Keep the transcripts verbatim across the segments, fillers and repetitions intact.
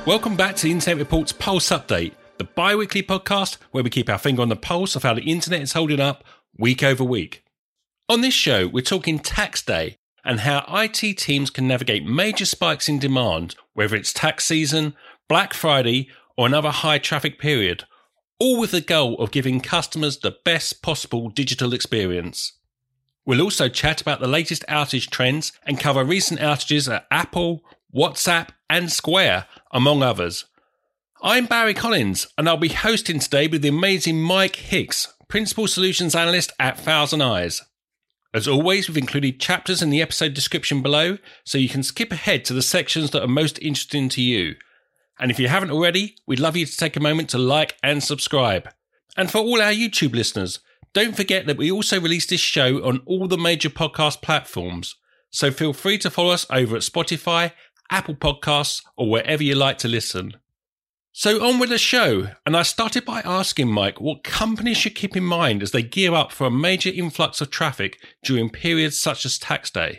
Welcome back to the Internet Report's Pulse Update, the bi-weekly podcast where we keep our finger on the pulse of how the internet is holding up week over week. On this show, we're talking tax day and how I T teams can navigate major spikes in demand, whether it's tax season, Black Friday, or another high traffic period, all with the goal of giving customers the best possible digital experience. We'll also chat about the latest outage trends and cover recent outages at Apple, WhatsApp and Square, among others. I'm Barry Collins and I'll be hosting today with the amazing Mike Hicks, Principal Solutions Analyst at Thousand Eyes. As always, we've included chapters in the episode description below, so you can skip ahead to the sections that are most interesting to you. And if you haven't already, we'd love you to take a moment to like and subscribe. And for all our YouTube listeners, don't forget that we also release this show on all the major podcast platforms, so feel free to follow us over at Spotify, Apple Podcasts, or wherever you like to listen. So on with the show, and I started by asking Mike what companies should keep in mind as they gear up for a major influx of traffic during periods such as tax day.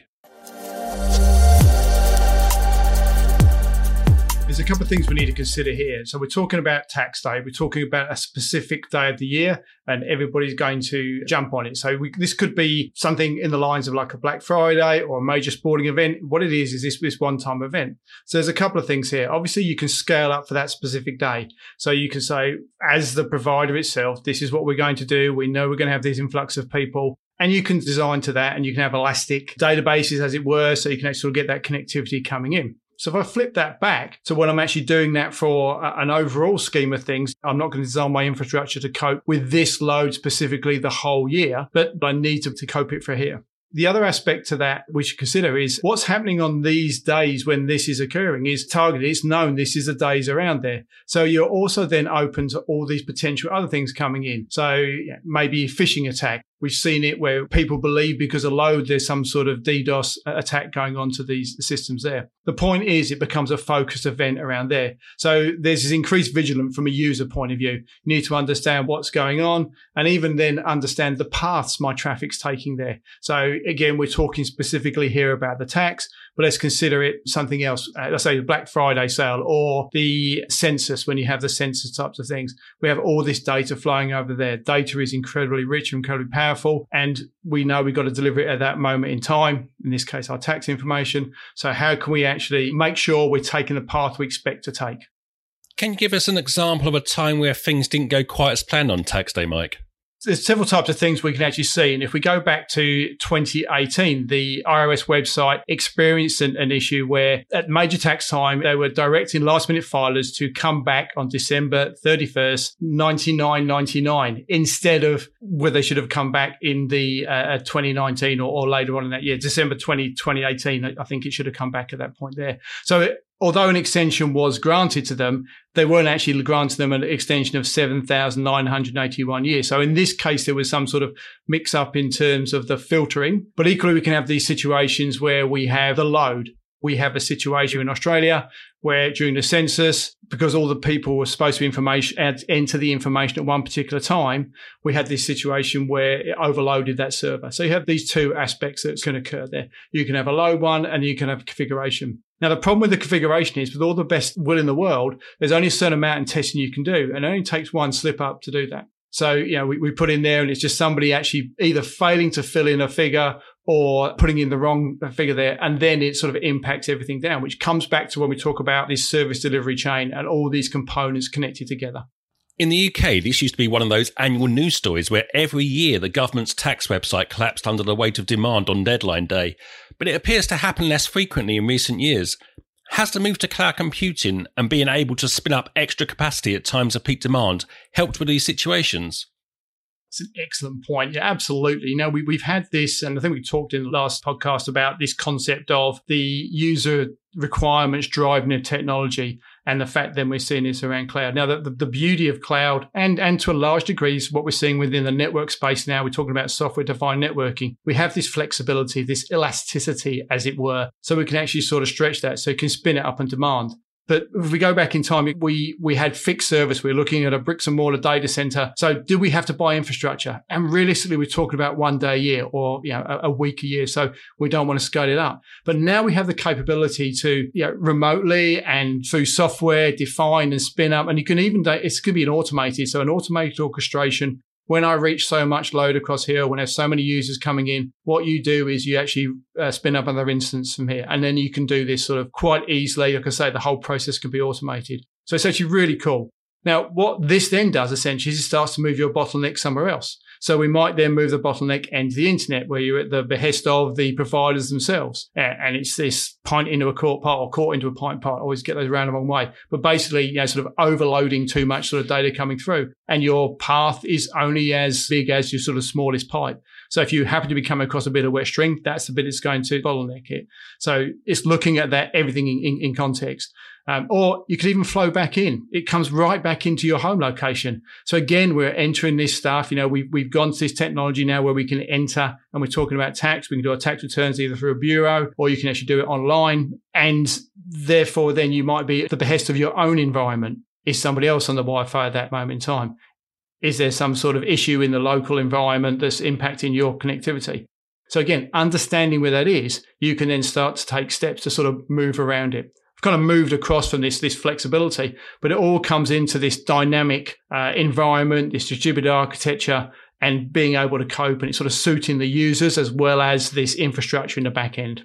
There's a couple of things we need to consider here. So we're talking about tax day. We're talking about a specific day of the year and everybody's going to jump on it. So we, this could be something in the lines of like a Black Friday or a major sporting event. What it is, is this, this one-time event. So there's a couple of things here. Obviously, you can scale up for that specific day. So you can say, as the provider itself, this is what we're going to do. We know we're going to have this influx of people. And you can design to that and you can have elastic databases, as it were, so you can actually get that connectivity coming in. So if I flip that back to when I'm actually doing that for an overall scheme of things, I'm not going to design my infrastructure to cope with this load specifically the whole year, but I need to, to cope it for here. The other aspect to that we should consider is what's happening on these days when this is occurring is targeted. It's known this is the days around there. So you're also then open to all these potential other things coming in. So yeah, maybe a phishing attack. We've seen it where people believe because of load, there's some sort of DDoS attack going on to these systems there. The point is it becomes a focused event around there. So there's this increased vigilance from a user point of view. You need to understand what's going on and even then understand the paths my traffic's taking there. So again, we're talking specifically here about the tax, but let's consider it something else. Uh, let's say the Black Friday sale or the census, when you have the census types of things. We have all this data flowing over there. Data is incredibly rich, incredibly powerful, and we know we've got to deliver it at that moment in time, in this case, our tax information. So how can we actually make sure we're taking the path we expect to take? Can you give us an example of a time where things didn't go quite as planned on tax day, Mike? There's several types of things we can actually see. And if we go back to twenty eighteen, the I R S website experienced an, an issue where at major tax time, they were directing last minute filers to come back on December thirty-first, ninety-nine ninety-nine, instead of where they should have come back in the uh, twenty nineteen or, or later on in that year, December twentieth, twenty eighteen. I think it should have come back at that point there. So it, although an extension was granted to them, they weren't actually granting them an extension of seven thousand nine hundred eighty-one years. So in this case, there was some sort of mix up in terms of the filtering. But equally, we can have these situations where we have the load. We have a situation in Australia where during the census, because all the people were supposed to be information, enter the information at one particular time, we had this situation where it overloaded that server. So you have these two aspects that can occur there. You can have a load one and you can have configuration. Now, the problem with the configuration is with all the best will in the world, there's only a certain amount of testing you can do, and it only takes one slip up to do that. So, you know, we, we put in there and it's just somebody actually either failing to fill in a figure or putting in the wrong figure there. And then it sort of impacts everything down, which comes back to when we talk about this service delivery chain and all these components connected together. In the U K, this used to be one of those annual news stories where every year the government's tax website collapsed under the weight of demand on deadline day. But it appears to happen less frequently in recent years. Has the move to cloud computing and being able to spin up extra capacity at times of peak demand helped with these situations? It's an excellent point. Yeah, absolutely. You know, we, we've had this, and I think we talked in the last podcast about this concept of the user requirements driving the technology and the fact then we're seeing this around cloud. Now, the, the, the beauty of cloud and, and to a large degree is what we're seeing within the network space now. We're talking about software-defined networking. We have this flexibility, this elasticity, as it were, so we can actually sort of stretch that so you can spin it up on demand. But if we go back in time, we we had fixed service. We were looking at a bricks and mortar data center. So did we have to buy infrastructure? And realistically, we're talking about one day a year or you know a, a week a year. So we don't want to scale it up. But now we have the capability to you know, remotely and through software define and spin up. And you can even, it's going to be an automated, so an automated orchestration. When I reach so much load across here, when there's so many users coming in, what you do is you actually uh, spin up another instance from here. And then you can do this sort of quite easily. Like I say, the whole process can be automated. So it's actually really cool. Now, what this then does essentially is it starts to move your bottleneck somewhere else. So we might then move the bottleneck into the internet where you're at the behest of the providers themselves. And it's this pint into a quart pot or quart into a pint pot. I always get those around the wrong way. But basically, you know, sort of overloading too much sort of data coming through. And your path is only as big as your sort of smallest pipe. So if you happen to be coming across a bit of wet string, that's the bit that's going to bottleneck it. So it's looking at that, everything in, in, in context. Um, or you could even flow back in. It comes right back into your home location. So again, we're entering this stuff. You know, we've, we've gone to this technology now where we can enter, and we're talking about tax. We can do our tax returns either through a bureau or you can actually do it online. And therefore, then you might be at the behest of your own environment. Is somebody else on the Wi-Fi at that moment in time? Is there some sort of issue in the local environment that's impacting your connectivity? So again, understanding where that is, you can then start to take steps to sort of move around it. I've kind of moved across from this, this flexibility, but it all comes into this dynamic uh, environment, this distributed architecture, and being able to cope, and it's sort of suiting the users as well as this infrastructure in the back end.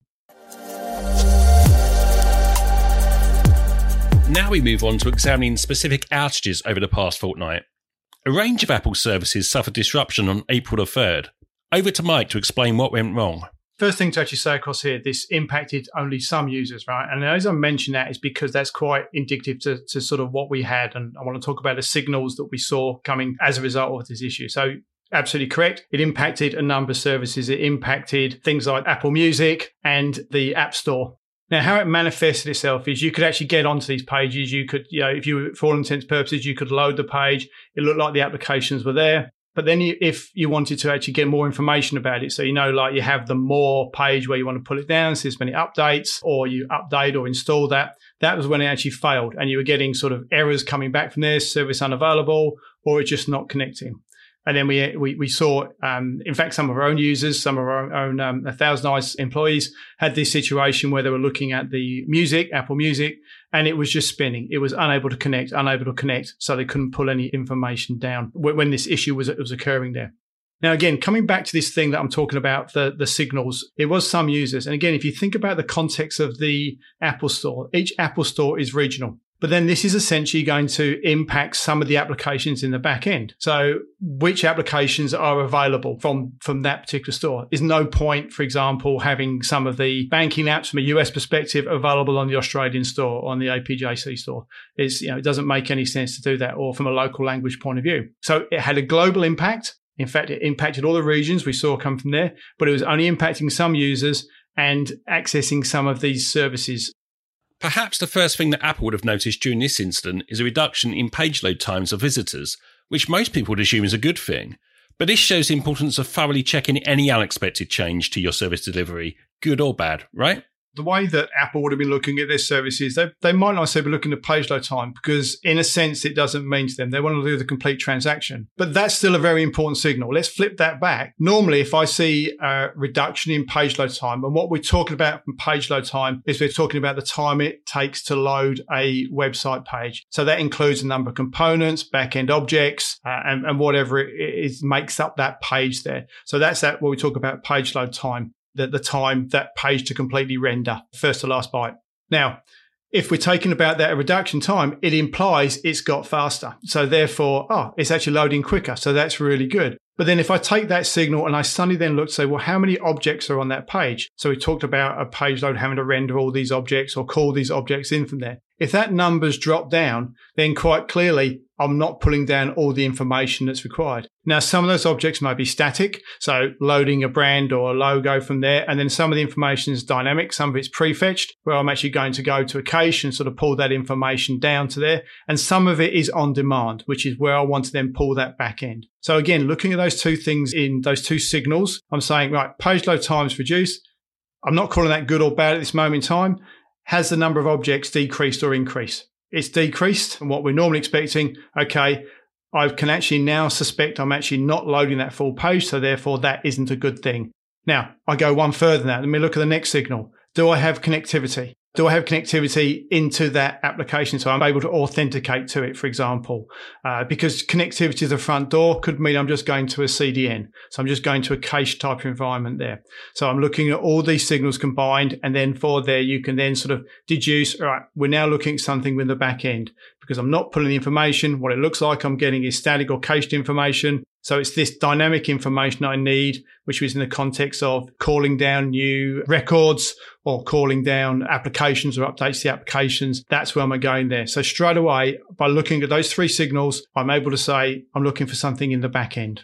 Now we move on to examining specific outages over the past fortnight. A range of Apple services suffered disruption on April the third. Over to Mike to explain what went wrong. First thing to actually say across here, this impacted only some users, right? And as I mentioned that is because that's quite indicative to, to sort of what we had. And I want to talk about the signals that we saw coming as a result of this issue. So absolutely correct. It impacted a number of services. It impacted things like Apple Music and the App Store. Now, how it manifested itself is you could actually get onto these pages. You could, you know, if you, for all intents and purposes, you could load the page. It looked like the applications were there. But then you, if you wanted to actually get more information about it, so you know, like you have the more page where you want to pull it down, so there's many updates, or you update or install that, that was when it actually failed. And you were getting sort of errors coming back from there, service unavailable, or it's just not connecting. And then we we, we saw, um, in fact, some of our own users, some of our own um, Thousand Eyes employees had this situation where they were looking at the music, Apple Music, and it was just spinning. It was unable to connect, unable to connect, so they couldn't pull any information down when this issue was, was occurring there. Now, again, coming back to this thing that I'm talking about, the, the signals, it was some users. And again, if you think about the context of the Apple Store, each Apple Store is regional. But then this is essentially going to impact some of the applications in the back end. So which applications are available from, from that particular store? There's no point, for example, having some of the banking apps from a U S perspective available on the Australian store, on the A P J C store. It's, you know, it doesn't make any sense to do that, or from a local language point of view. So it had a global impact. In fact, it impacted all the regions we saw come from there, but it was only impacting some users and accessing some of these services. Perhaps the first thing that Apple would have noticed during this incident is a reduction in page load times of visitors, which most people would assume is a good thing. But this shows the importance of thoroughly checking any unexpected change to your service delivery, good or bad, right? The way that Apple would have been looking at their services, they, they might not say be looking at page load time, because in a sense, it doesn't mean to them. They want to do the complete transaction. But that's still a very important signal. Let's flip that back. Normally, if I see a reduction in page load time, and what we're talking about from page load time is we're talking about the time it takes to load a website page. So that includes a number of components, back-end objects, uh, and, and whatever it is makes up that page there. So that's that what we talk about page load time. The, the time that page to completely render, first to last byte. Now, if we're talking about that reduction time, it implies it's got faster. So therefore, oh, it's actually loading quicker. So that's really good. But then if I take that signal and I suddenly then look to say, well, how many objects are on that page? So we talked about a page load having to render all these objects or call these objects in from there. If that number's dropped down, then quite clearly, I'm not pulling down all the information that's required. Now, some of those objects might be static, so loading a brand or a logo from there, and then some of the information is dynamic. Some of it's prefetched, where I'm actually going to go to a cache and sort of pull that information down to there. And some of it is on demand, which is where I want to then pull that back end. So again, looking at those two things in those two signals, I'm saying, right, page load time's reduced. I'm not calling that good or bad at this moment in time. has the number of objects decreased or increased? It's decreased, and what we're normally expecting, okay, I can actually now suspect I'm actually not loading that full page, so therefore that isn't a good thing. Now, I go one further than that. Let me look at the next signal. Do I have connectivity? Do I have connectivity into that application so I'm able to authenticate to it, for example? Uh, because connectivity to the front door could mean I'm just going to a C D N. So I'm just going to a cache type of environment there. So I'm looking at all these signals combined, and then for there, you can then sort of deduce, all right, we're now looking at something with the back end because I'm not pulling the information. What it looks like I'm getting is static or cached information. So it's this dynamic information I need, which is in the context of calling down new records or calling down applications or updates to the applications. That's where I'm going there. So straight away, by looking at those three signals, I'm able to say I'm looking for something in the back end.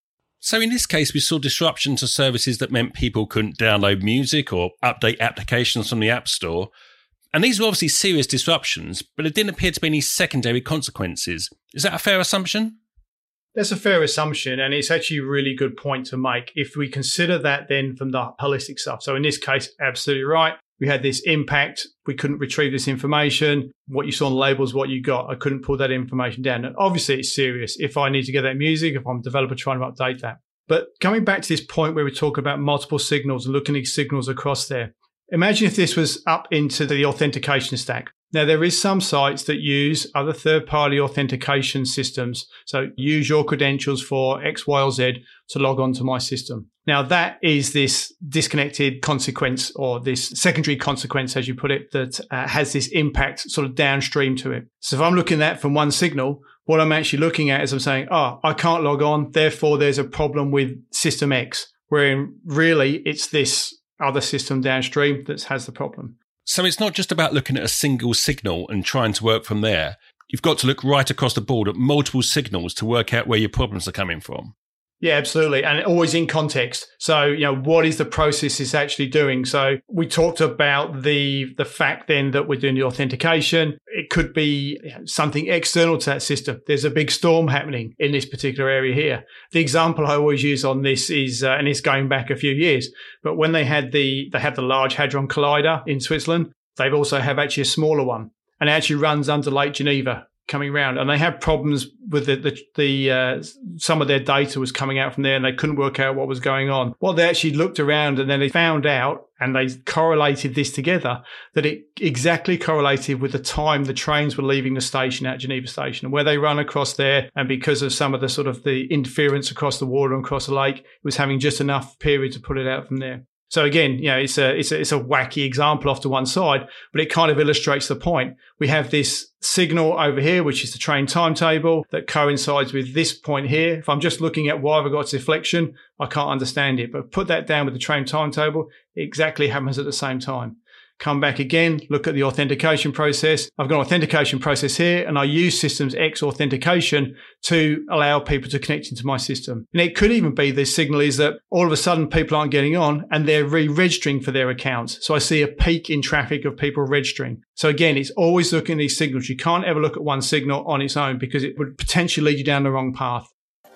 So in this case, we saw disruption to services that meant people couldn't download music or update applications from the App Store. And these were obviously serious disruptions, but there didn't appear to be any secondary consequences. Is that a fair assumption? That's a fair assumption, and it's actually a really good point to make if we consider that then from the holistic stuff. So in this case, absolutely right. We had this impact. We couldn't retrieve this information. What you saw on the label is what you got. I couldn't pull that information down. And obviously, it's serious. If I need to get that music, if I'm a developer trying to update that. But coming back to this point where we talk about multiple signals and looking at signals across there, imagine if this was up into the authentication stack. Now, there is some sites that use other third-party authentication systems. So use your credentials for X, Y, or Z to log on to my system. Now, that is this disconnected consequence or this secondary consequence, as you put it, that uh, has this impact sort of downstream to it. So if I'm looking at that from one signal, what I'm actually looking at is I'm saying, oh, I can't log on, therefore there's a problem with system X, wherein really it's this other system downstream that has the problem. So it's not just about looking at a single signal and trying to work from there. You've got to look right across the board at multiple signals to work out where your problems are coming from. Yeah, absolutely. And always in context. So, you know, what is the process it's actually doing? So we talked about the the fact then that we're doing the authentication. It could be something external to that system. There's a big storm happening in this particular area here. The example I always use on this is, uh, and it's going back a few years, but when they had the they had the Large Hadron Collider in Switzerland, they've also have actually a smaller one, and it actually runs under Lake Geneva coming around, and they had problems with the, the, the uh, some of their data was coming out from there and they couldn't work out what was going on. Well, they actually looked around and then they found out, and they correlated this together, that it exactly correlated with the time the trains were leaving the station at Geneva Station and where they run across there. And because of some of the sort of the interference across the water and across the lake, it was having just enough period to put it out from there. So again, you know, it's a, it's a, it's a wacky example off to one side, but it kind of illustrates the point. We have this signal over here, which is the train timetable that coincides with this point here. If I'm just looking at why have I got deflection, I can't understand it, but put that down with the train timetable, it exactly happens at the same time. Come back again, look at the authentication process. I've got an authentication process here, and I use Systems X authentication to allow people to connect into my system. And it could even be the signal is that all of a sudden people aren't getting on and they're re-registering for their accounts. So I see a peak in traffic of people registering. So again, it's always looking at these signals. You can't ever look at one signal on its own because it would potentially lead you down the wrong path.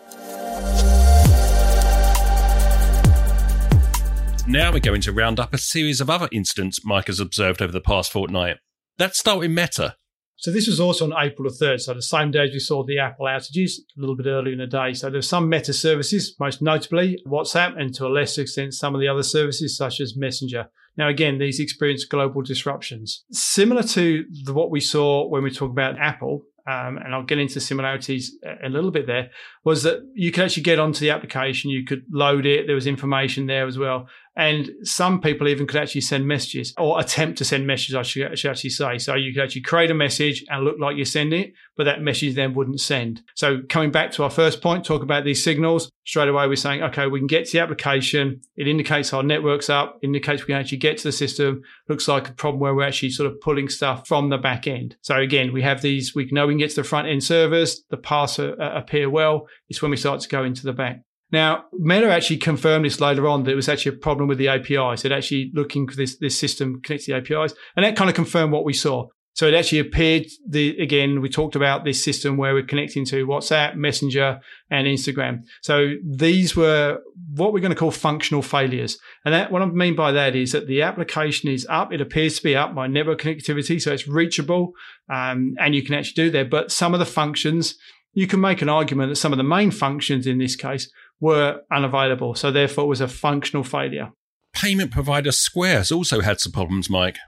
Now we're going to round up a series of other incidents Mike has observed over the past fortnight. Let's start with Meta. So this was also on April the third, so the same day as we saw the Apple outages, a little bit earlier in the day. So there's some Meta services, most notably WhatsApp, and to a lesser extent some of the other services such as Messenger. Now again, these experience global disruptions. Similar to the, what we saw when we talk about Apple, Um, and I'll get into similarities a little bit there, was that you could actually get onto the application, you could load it, there was information there as well. And some people even could actually send messages or attempt to send messages, I should, I should actually say. So you could actually create a message and look like you're sending it, but that message then wouldn't send. So coming back to our first point, talk about these signals, straight away we're saying, okay, we can get to the application. It indicates our network's up, indicates we can actually get to the system. Looks like a problem where we're actually sort of pulling stuff from the back end. So again, we have these, we know we can get to the front end servers, the paths uh, appear well. It's when we start to go into the back. Now, Meta actually confirmed this later on that it was actually a problem with the A P Is. It actually looking for this, this system connects to the A P Is, and that kind of confirmed what we saw. So it actually appeared, the again, we talked about this system where we're connecting to WhatsApp, Messenger, and Instagram. So these were what we're going to call functional failures. And that, what I mean by that is that the application is up. It appears to be up by network connectivity, so it's reachable, um, and you can actually do that. But some of the functions, you can make an argument that some of the main functions in this case were unavailable. So therefore, it was a functional failure. Payment provider Square has also had some problems, Mike.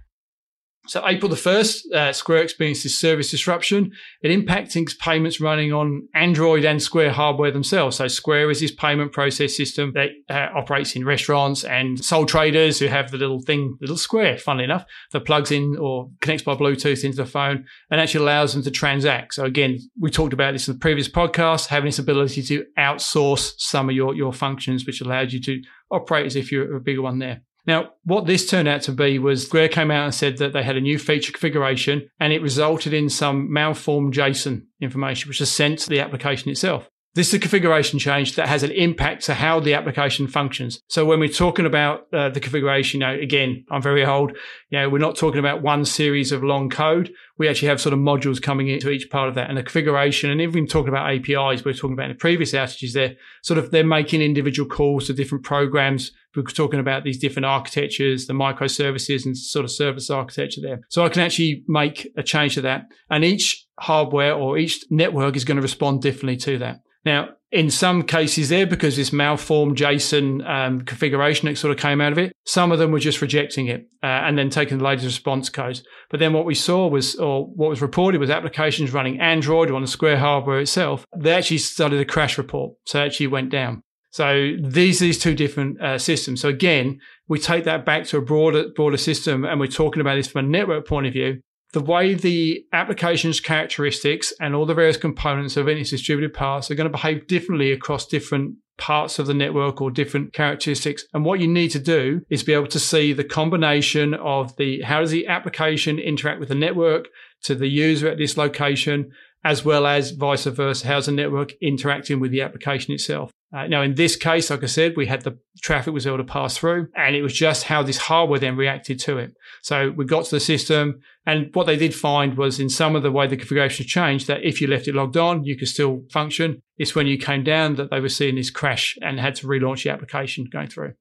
So April the first, uh, Square experienced this service disruption. It impacting payments running on Android and Square hardware themselves. So Square is this payment process system that uh, operates in restaurants and sole traders who have the little thing, little Square, funnily enough, that plugs in or connects by Bluetooth into the phone and actually allows them to transact. So again, we talked about this in the previous podcast, having this ability to outsource some of your, your functions, which allows you to operate as if you're a bigger one there. Now, what this turned out to be was Square came out and said that they had a new feature configuration and it resulted in some malformed JSON information, which is sent to the application itself. This is a configuration change that has an impact to how the application functions. So when we're talking about uh, the configuration, you know, again, I'm very old. You know, we're not talking about one series of long code. We actually have sort of modules coming into each part of that. And the configuration, and even talking about A P Is, we were talking about in the previous outages there, sort of they're making individual calls to different programs. We're talking about these different architectures, the microservices and sort of service architecture there. So I can actually make a change to that. And each hardware or each network is going to respond differently to that. Now, in some cases there, because this malformed JSON um, configuration that sort of came out of it, some of them were just rejecting it uh, and then taking the latest response codes. But then what we saw was, or what was reported was applications running Android or on the Square hardware itself, they actually started a crash report. So it actually went down. So these these two different uh, systems. So again, we take that back to a broader broader system, and we're talking about this from a network point of view. The way the application's characteristics and all the various components of its distributed parts are going to behave differently across different parts of the network or different characteristics. And what you need to do is be able to see the combination of the, how does the application interact with the network to the user at this location, as well as vice versa. How's the network interacting with the application itself? Uh, now, in this case, like I said, we had the traffic was able to pass through, and it was just how this hardware then reacted to it. So we got to the system, and what they did find was in some of the way the configuration changed, that if you left it logged on, you could still function. It's when you came down that they were seeing this crash and had to relaunch the application going through.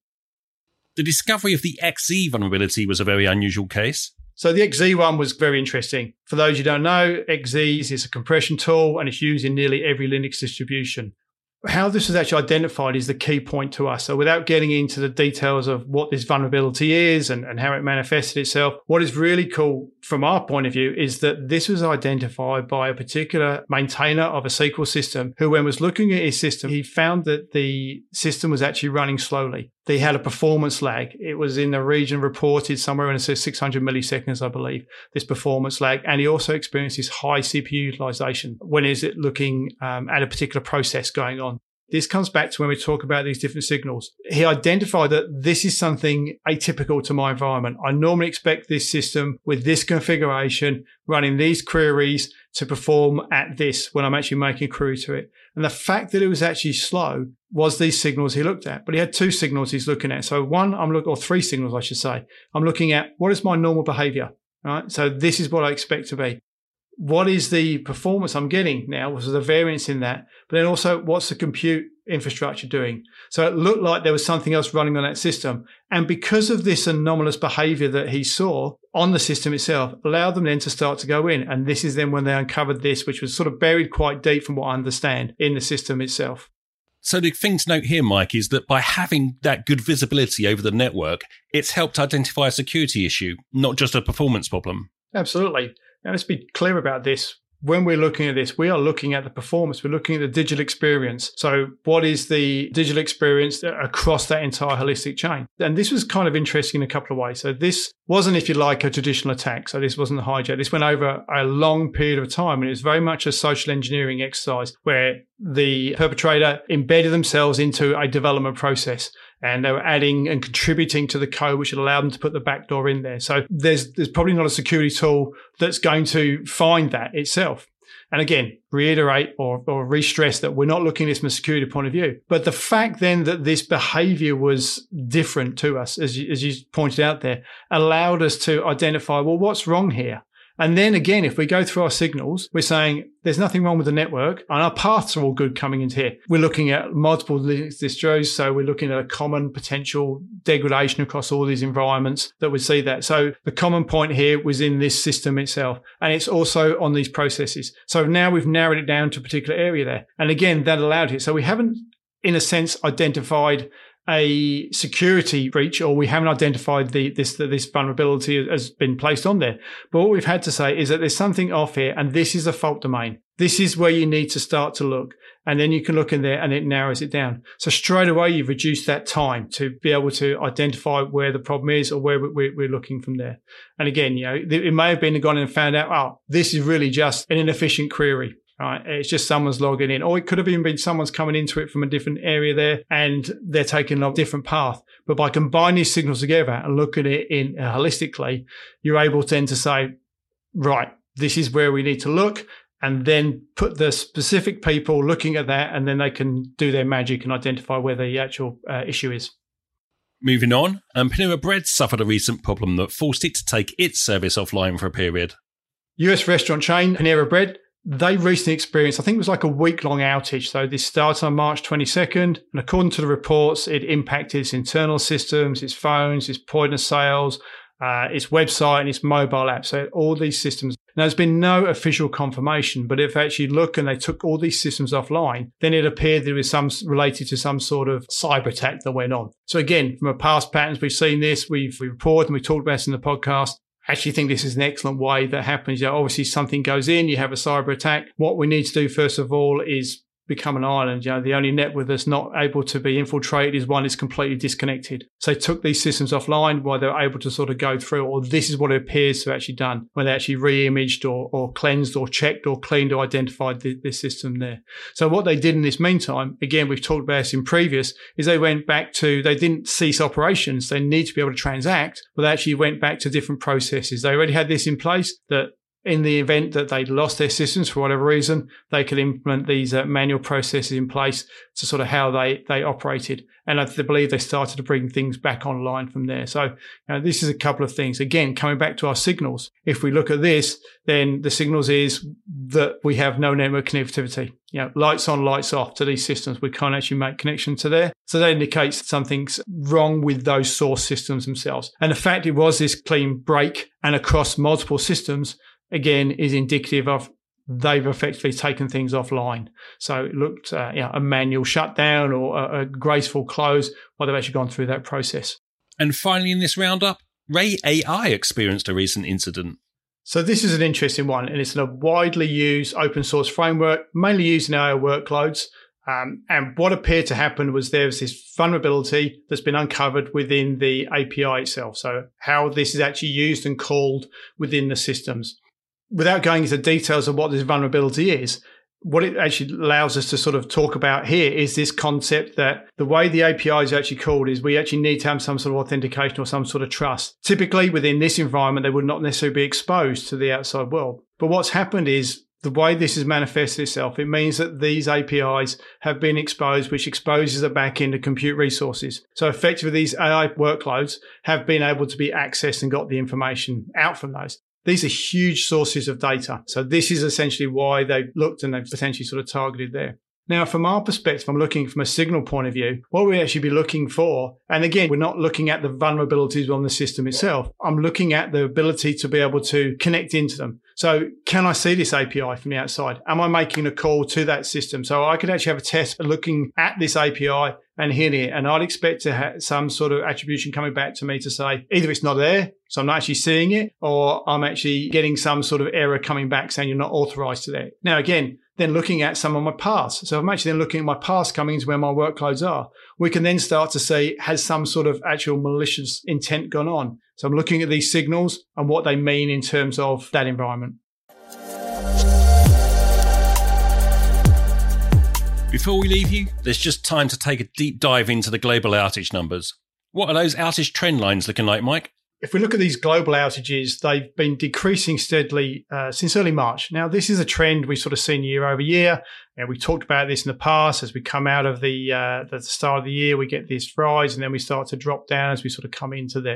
The discovery of the X Z vulnerability was a very unusual case. So the X Z one was very interesting. For those who don't know, X Z is a compression tool, and it's used in nearly every Linux distribution. How this was actually identified is the key point to us. So without getting into the details of what this vulnerability is and, and how it manifested itself, what is really cool from our point of view is that this was identified by a particular maintainer of a S Q L system who, when was looking at his system, he found that the system was actually running slowly. They had a performance lag. It was in the region reported somewhere in six hundred milliseconds, I believe, this performance lag. And he also experienced this high C P U utilization when is it looking um, at a particular process going on. This comes back to when we talk about these different signals. He identified that this is something atypical to my environment. I normally expect this system with this configuration running these queries to perform at this when I'm actually making a query to it. And the fact that it was actually slow was these signals he looked at. But he had two signals he's looking at. So one, I'm looking, or three signals, I should say. I'm looking at what is my normal behavior, right? So this is what I expect to be. What is the performance I'm getting now? Was the variance in that? But then also, what's the compute infrastructure doing? So it looked like there was something else running on that system. And because of this anomalous behavior that he saw on the system itself, allowed them then to start to go in. And this is then when they uncovered this, which was sort of buried quite deep from what I understand in the system itself. So the thing to note here, Mike, is that by having that good visibility over the network, it's helped identify a security issue, not just a performance problem. Absolutely. Now, let's be clear about this. When we're looking at this, we are looking at the performance. We're looking at the digital experience. So what is the digital experience across that entire holistic chain? And this was kind of interesting in a couple of ways. So this wasn't, if you like, a traditional attack. So this wasn't a hijack. This went over a long period of time, and it was very much a social engineering exercise where the perpetrator embedded themselves into a development process. And they were adding and contributing to the code, which would allow them to put the backdoor in there. So there's there's probably not a security tool that's going to find that itself. And again, reiterate or, or re-stress that we're not looking at this from a security point of view. But the fact then that this behavior was different to us, as you, as you pointed out there, allowed us to identify, well, what's wrong here? And then again, if we go through our signals, we're saying there's nothing wrong with the network and our paths are all good coming into here. We're looking at multiple Linux distros. So we're looking at a common potential degradation across all these environments that would see that. So the common point here was in this system itself. And it's also on these processes. So now we've narrowed it down to a particular area there. And again, that allowed it. So we haven't, in a sense, identified a security breach, or we haven't identified the, this this vulnerability has been placed on there. But what we've had to say is that there's something off here, and this is a fault domain. This is where you need to start to look. And then you can look in there and it narrows it down. So straight away, you've reduced that time to be able to identify where the problem is or where we're, we're looking from there. And again, you know, it may have been gone and found out, oh, this is really just an inefficient query. Right. It's just someone's logging in, or it could have even been someone's coming into it from a different area there and they're taking a different path. But by combining these signals together and looking at it in uh, holistically, you're able then to say, right, this is where we need to look, and then put the specific people looking at that, and then they can do their magic and identify where the actual uh, issue is. Moving on, um, Panera Bread suffered a recent problem that forced it to take its service offline for a period. U S restaurant chain Panera Bread, they recently experienced, I think it was like a week-long outage. So this started on March twenty-second, and according to the reports, it impacted its internal systems, its phones, its point of sales, uh, its website, and its mobile app. So all these systems. Now, there's been no official confirmation, but if they actually look and they took all these systems offline, then it appeared there was some related to some sort of cyber attack that went on. So again, from our past patterns, we've seen this, we've, we've reported and we talked about this in the podcast. I actually think this is an excellent way that happens. You know, obviously, something goes in, you have a cyber attack. What we need to do, first of all, is become an island. You know, the only network that's not able to be infiltrated is one that's completely disconnected. So they took these systems offline while they're able to sort of go through, or this is what it appears to have actually done, when they actually re-imaged or, or cleansed or checked or cleaned or identified the, this system there. So what they did in this meantime, again, we've talked about this in previous, is they went back to, they didn't cease operations. They need to be able to transact, but they actually went back to different processes. They already had this in place that in the event that they lost their systems for whatever reason, they could implement these uh, manual processes in place to sort of how they, they operated. And I believe they started to bring things back online from there. So you know, this is a couple of things. Again, coming back to our signals, if we look at this, then the signals is that we have no network connectivity. You know, lights on, lights off to these systems. We can't actually make connection to there. So that indicates that something's wrong with those source systems themselves. And the fact it was this clean break and across multiple systems, again, is indicative of they've effectively taken things offline. So it looked uh, you know, a manual shutdown or a, a graceful close while they've actually gone through that process. And finally in this roundup, Ray A I experienced a recent incident. So this is an interesting one, and it's a widely used open source framework, mainly used in A I workloads. Um, and what appeared to happen was there was this vulnerability that's been uncovered within the A P I itself. So how this is actually used and called within the systems. Without going into details of what this vulnerability is, what it actually allows us to sort of talk about here is this concept that the way the A P I is actually called is we actually need to have some sort of authentication or some sort of trust. Typically within this environment, they would not necessarily be exposed to the outside world. But what's happened is the way this has manifested itself, it means that these A P Is have been exposed, which exposes the back end of compute resources. So effectively, these A I workloads have been able to be accessed and got the information out from those. These are huge sources of data. So this is essentially why they've looked and they've potentially sort of targeted there. Now, from our perspective, I'm looking from a signal point of view, what we actually be looking for, and again, we're not looking at the vulnerabilities on the system itself. I'm looking at the ability to be able to connect into them. So can I see this A P I from the outside? Am I making a call to that system? So I could actually have a test looking at this A P I and hitting it. And I'd expect to have some sort of attribution coming back to me to say either it's not there, so I'm not actually seeing it, or I'm actually getting some sort of error coming back saying you're not authorized to that. Now, again, then looking at some of my paths. So I'm actually then looking at my paths coming into where my workloads are. We can then start to see, has some sort of actual malicious intent gone on? So I'm looking at these signals and what they mean in terms of that environment. Before we leave you, there's just time to take a deep dive into the global outage numbers. What are those outage trend lines looking like, Mike? If we look at these global outages, they've been decreasing steadily uh, since early March. Now, this is a trend we've sort of seen year over year. And we talked about this in the past. As we come out of the, uh, the start of the year, we get this rise and then we start to drop down as we sort of come into there.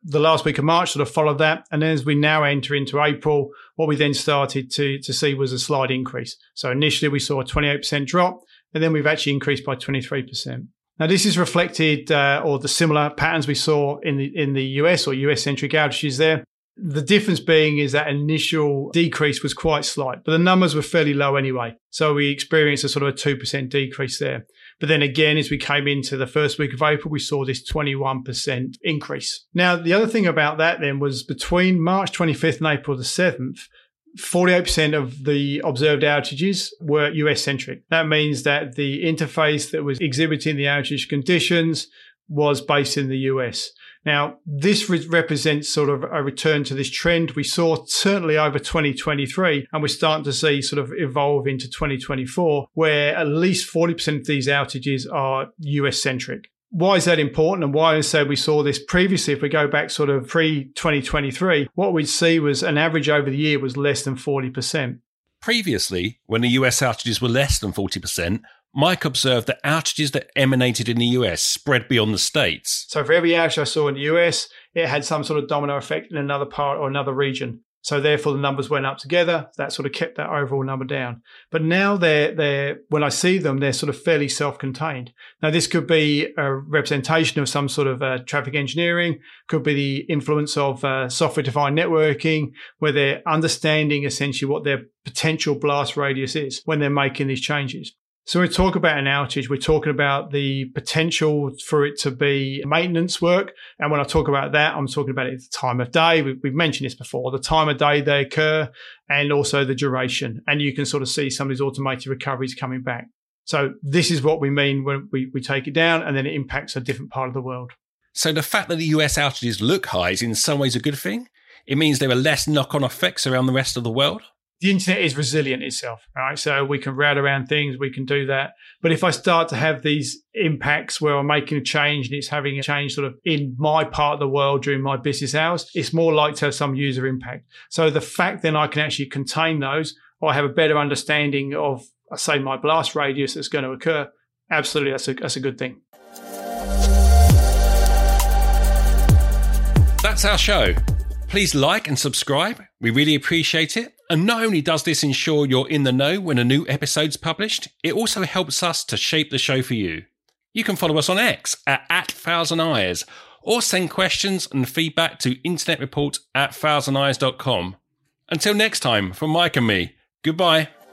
the last week of March sort of followed that. And then as we now enter into April, what we then started to, to see was a slight increase. So initially we saw a twenty-eight percent drop, and then we've actually increased by twenty-three percent. Now, this is reflected, uh, or the similar patterns we saw in the in the U S or U S-centric outages there. The difference being is that initial decrease was quite slight, but the numbers were fairly low anyway. So we experienced a sort of a two percent decrease there. But then again, as we came into the first week of April, we saw this twenty-one percent increase. Now, the other thing about that then was between March twenty-fifth and April the seventh, forty-eight percent of the observed outages were U S-centric. That means that the interface that was exhibiting the outage conditions was based in the U S. Now, this re- represents sort of a return to this trend we saw certainly over twenty twenty-three, and we're starting to see sort of evolve into twenty twenty-four, where at least forty percent of these outages are U S-centric. Why is that important, and why I say we saw this previously? If we go back sort of pre-twenty twenty-three, what we'd see was an average over the year was less than forty percent. Previously, when the U S outages were less than forty percent, Mike observed that outages that emanated in the U S spread beyond the States. So for every outage I saw in the U S, it had some sort of domino effect in another part or another region. So therefore the numbers went up together. That sort of kept that overall number down. But now they're, they're, when I see them, they're sort of fairly self-contained. Now this could be a representation of some sort of uh, traffic engineering, could be the influence of uh, software-defined networking, where they're understanding essentially what their potential blast radius is when they're making these changes. So when we talk about an outage, we're talking about the potential for it to be maintenance work. And when I talk about that, I'm talking about it at the time of day. We've mentioned this before, the time of day they occur and also the duration. And you can sort of see some of these automated recoveries coming back. So this is what we mean when we, we take it down and then it impacts a different part of the world. So the fact that the U S outages look high is in some ways a good thing? It means there are less knock-on effects around the rest of the world? The internet is resilient itself, right? So we can route around things, we can do that. But if I start to have these impacts where I'm making a change and it's having a change sort of in my part of the world during my business hours, it's more likely to have some user impact. So the fact then I can actually contain those, or I have a better understanding of, say, my blast radius that's going to occur, absolutely, that's a, that's a good thing. That's our show. Please like and subscribe. We really appreciate it. And not only does this ensure you're in the know when a new episode's published, it also helps us to shape the show for you. You can follow us on X at, at Thousand Eyes, or send questions and feedback to internetreport at thousand eyes dot com. Until next time, from Mike and me, goodbye.